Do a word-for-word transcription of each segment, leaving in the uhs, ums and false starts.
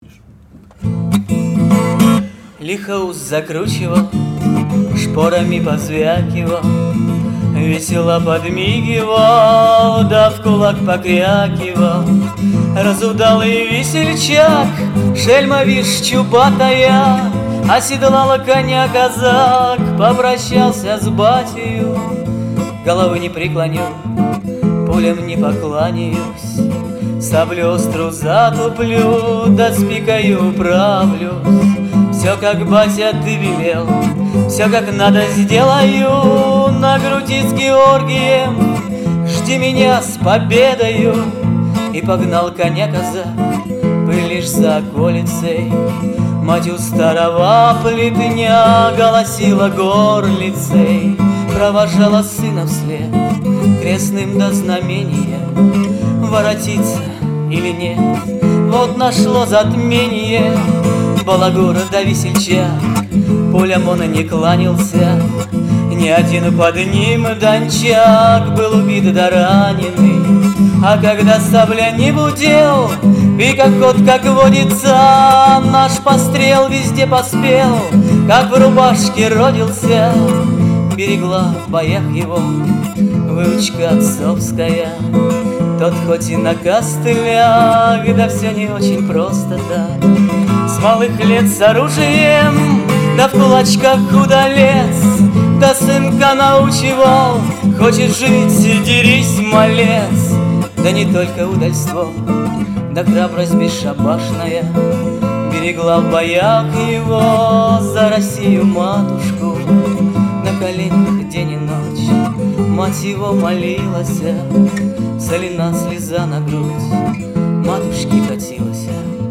Лихо ус закручивал, шпорами позвякивал, весело подмигивал, да в кулак покрякивал. Разудалый весельчак, шельма вишь чубатая, оседлала коня казак, попрощался с батею. Головы не преклоню, пулям не покланяюсь, саблю острую затуплю, да с пикою управлюсь. Все, как батя ты велел, все, как надо, сделаю. На груди с Георгием жди меня с победою. И погнал коня казак, лишь за околицей. Мать у старого плетня голосила горлицей, провожала сына вслед крестным до знамения. Воротиться или нет, вот нашло затмение. Балагур да весельчак, полям он не кланялся, ни один под ним дончак был убит да раненый. А когда сабля не будел, и как кот, как водится, наш пострел везде поспел, как в рубашке родился. Берегла в боях его выучка отцовская. Тот хоть и на костылях, да все не очень просто так. С малых лет с оружием, да в кулачках удалец, да сынка научивал: хочешь жить, дерись, малец. Да не только удальство, да храбрость бесшабашная берегла в боях его за Россию матушку. На коленях день и ночь мать его молилась, солена слеза на грудь матушки катилась.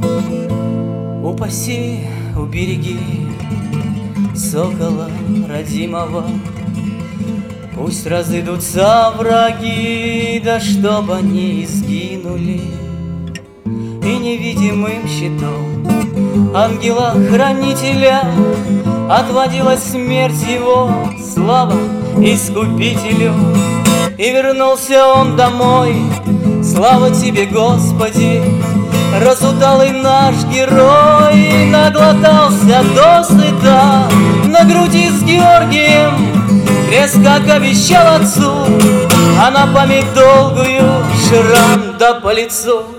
Упаси, убереги сокола родимого, пусть разойдутся враги, да чтоб они сгинули. И невидимым щитом ангела-хранителя отводила смерть его, слава Искупителю. И вернулся он домой, слава тебе, Господи. Разудалый наш герой наглотался досыта, на груди с Георгием крест, как обещал отцу, а на память долгую шрам да по лицу.